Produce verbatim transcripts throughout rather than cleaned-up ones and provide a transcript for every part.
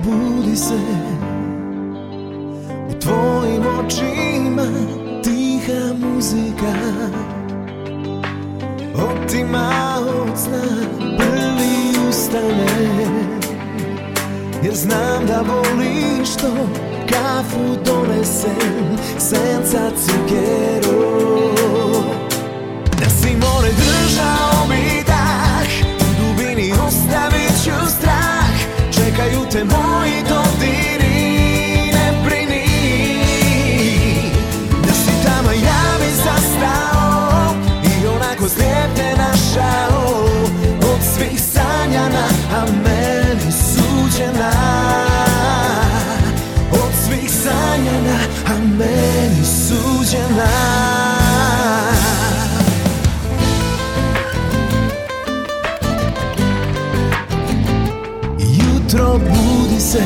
budi se, u tvojim očima tiha muzika otima od sna, prvi ustane, jer znam da voliš to, kafu donesem, senca cukero. Da si more držao mi dah, u dubini ostavit ću strah, čekaju te moji dodiri, ne brini. Da si tamo ja bi zastao i onako slijep te našao, od svih sanjana, a meni suđena. Od svih sanjana, a meni suđena. Jutro budi se,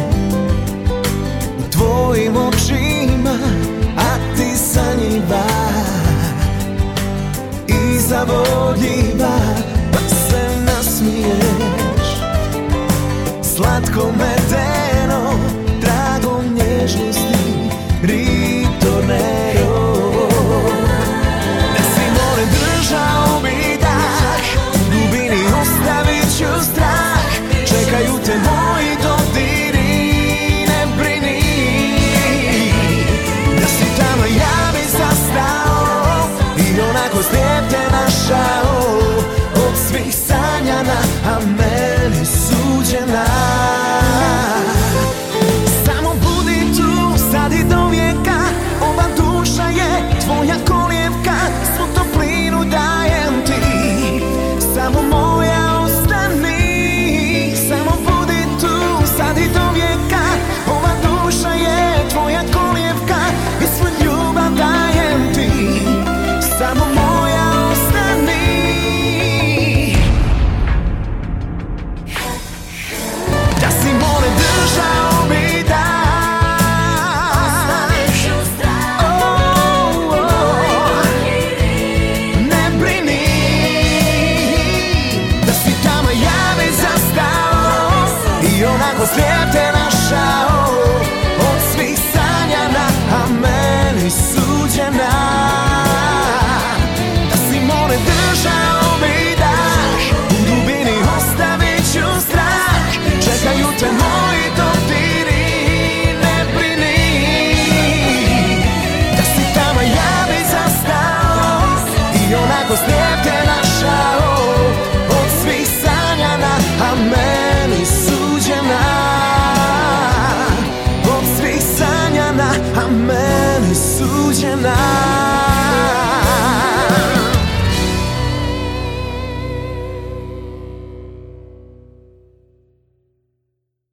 u tvojim očima, a ti sanjiva i zavodljiva, pa se nasmiješ, slatko me te